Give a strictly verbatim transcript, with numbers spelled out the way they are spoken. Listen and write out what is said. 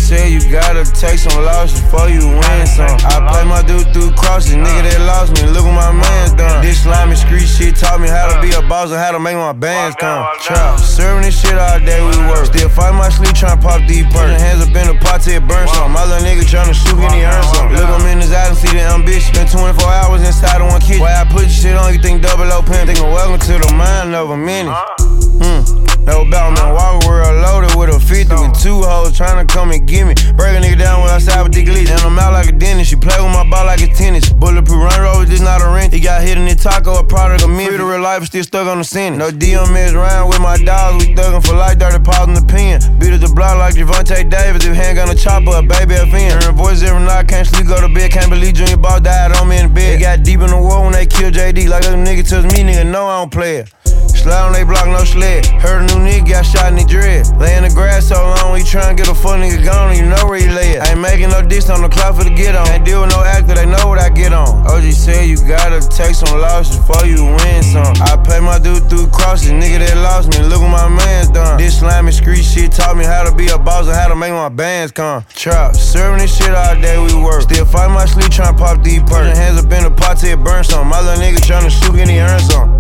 said you gotta take some losses before you win some. I play my dude through crosses, nigga that lost me, look what my man's done. This slimy street shit taught me how to be a boss and how to make my bands come. Trap, serving this shit all day we work. Still fight my sleep tryna pop these perks. Hands up in the pot till it burn some. My little nigga tryna shoot and he earn some. Look him in his eyes and see the ambition. Spent twenty-four hours inside of one kitchen. Why I put your shit on, you think double O pimp. Thinkin' welcome to the mind of a minute. Hmm. No about man, walk world loaded with a fifty with two hoes tryna come and get me. Break a nigga down when outside with the glitch. And I'm out like a dentist. She play with my ball like a tennis. Bulletproof run road, just not a rent. He got hit in the taco, a product of me. Free to real life, still stuck on the sentence. No D M S round with my dogs. We thuggin' for life, dirty paws in the pen. Beat at the block like Javante Davis. If handgun a chopper, a baby F N. Hearing voices every night, can't sleep, go to bed. Can't believe Junior Ball died on me in the bed. They got deep in the war when they killed J D. Like a nigga touch me, nigga know I don't play it. Slide on they block, no sled. Heard a new nigga got shot in the dread. Lay in the grass so long, he tryna get a fuck nigga gone, and you know where he lay it. I ain't making no diss on the clock for the get on. Ain't deal with no actor, they know what I get on. O G said you gotta take some losses before you win some. I play my dude through crosses, nigga that lost me, look what my man's done. This slimy street shit taught me how to be a boss and how to make my bands come. Trap, serving this shit all day we work. Still fight my sleep tryna pop these perks. Hands up in the pot till it burn some. My little nigga tryna shoot and he earn some.